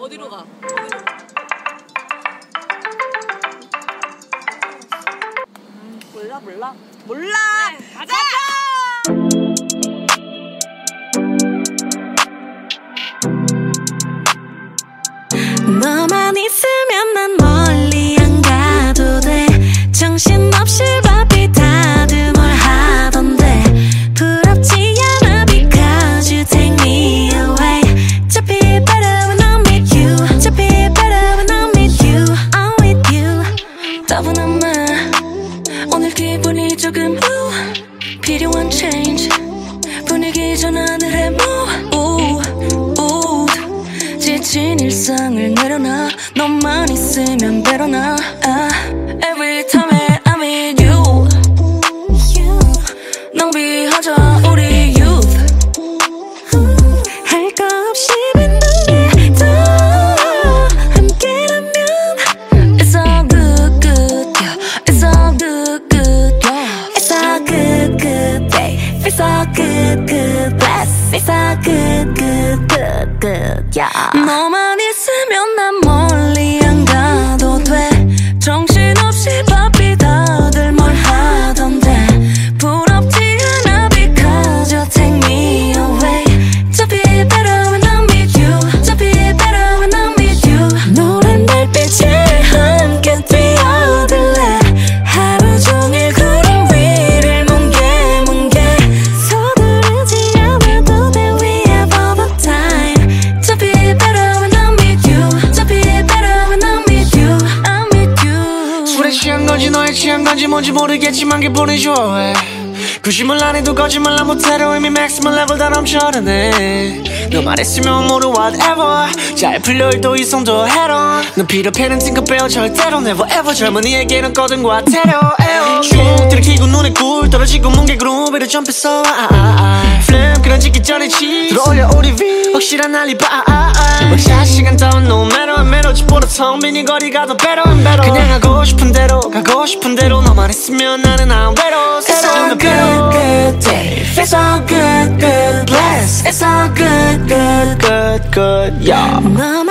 어디로 가? 몰라. 네, 가자! 너만 있으면 난 멀리 안 가도 돼. 정신없이 바삐 다들 뭘 하던데 부럽지 않아 because you take me away. To be better when I'm with you. To be better when I'm with you. I'm with you. 따분한 말 오늘 기분이 조금 필요한 change. 분위기 전환을 해 지친 일상을 내려놔. 너만 있으면 배로나. Every time I'm with you 낭비하자 우리 youth. 할 거 없이 빈둥이 더 함께라면 It's all good good yeah. It's all good good yeah. It's all good good babe. It's all good good bless. It's all good good good good yeah. 너만 있으면 난 멀리 안 가도 돼. 정신없이 바삐 다들 뭘 하던데 부럽지 않아 because you take me away. To be better when I'm with you. To be better when I'm with you. 노란 달빛에 함께 뛰어들래. 하루 종일 구름 위를 뭉게 서두르지 않아도 돼. We have all the time. To be better when I'm with you. To be better when I'm with you. I'm with you. 술에 취한 건지 너에 취한 건지 뭔지 모르겠지만 기분이 좋아해. 구심을 안 해도 거짓말 안 못해도 이미 maximum level 다 넘쳐르네. 너 말했으면 모두 whatever 잘 풀려도 이성도 해론. 넌 피터팬은 팅커벨 절대로 never ever 젊은이에게는 거든과 테러. 쭉 들이키고 눈에 꿀 떨어지고 뭉개 그루비를 점프해서 플레임 그런 짓기 전에 치즈 들어올려 우리 위 확실한 알리바. 벅샷 시간 따윈 no matter 멜로디보다 텅 빈 이 거리가 더 better and better. 그냥 하고 싶은 대로 가고 싶은 대로 너만 있으면 나는 안 외로워. It's all good good day. It's all good good bless. It's all good good good good yeah.